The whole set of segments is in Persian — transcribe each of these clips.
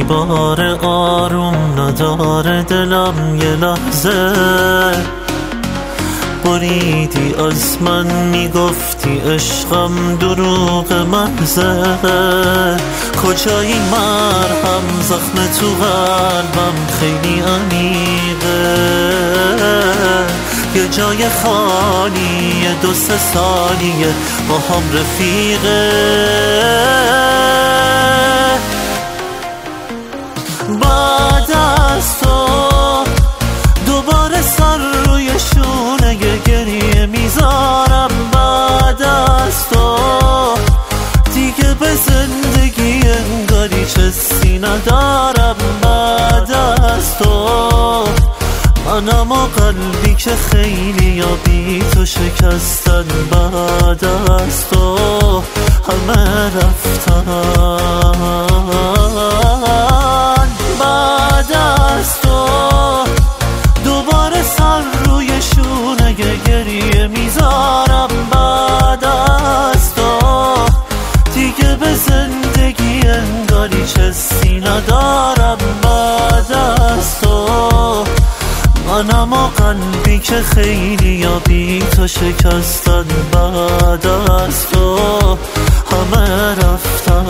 بار آروم نداره دلم یه لحظه بریدی از من میگفتی عشقم دروغ محضه کجایی مرهم زخم تو قلبم خیلی عمیقه یه جای خالی 2-3 سالیه با هم رفیقه بعد از تو دوباره سر روی شونه گریه میذارم بعد از تو دیگه به زندگی انگاری چیزی ندارم بعد از تو منم و قلبی که خیلی یا بی تو شکستن بعد از تو همه رفتن بعد از تو دوباره سر روی شونه گریه میذارم بعد از تو دیگه به زندگی انگاری چیزی ندارم بعد از تو منم و قلبی که خیلی یا بی تو شکستن بعد از تو همه رفتن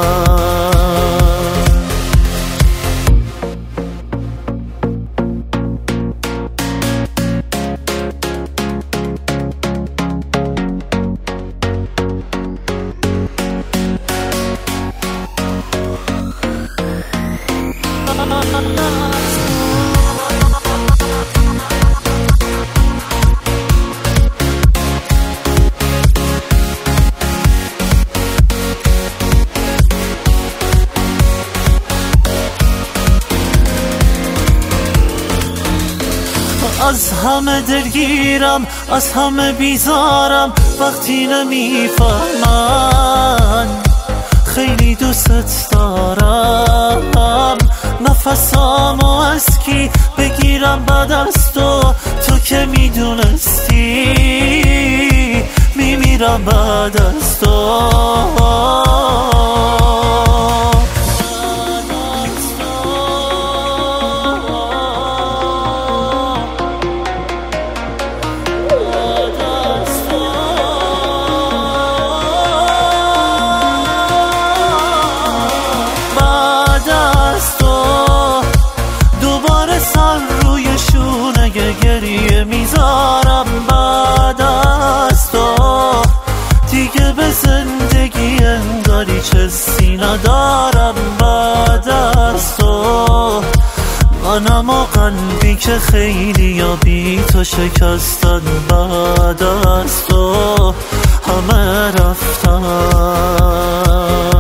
از همه دلگیرم از همه بیزارم وقتی نمیفهمن خیلی دوست دارم نفسامو از کی بگیرم بعد از تو که میدونستی میمیرم بعد از تو گریه میذارم بعد از تو دیگه به زندگی انگاری چیزی ندارم بعد از تو منم و قلبی که خیلی یا بی تو شکستن بعد از تو همه رفتن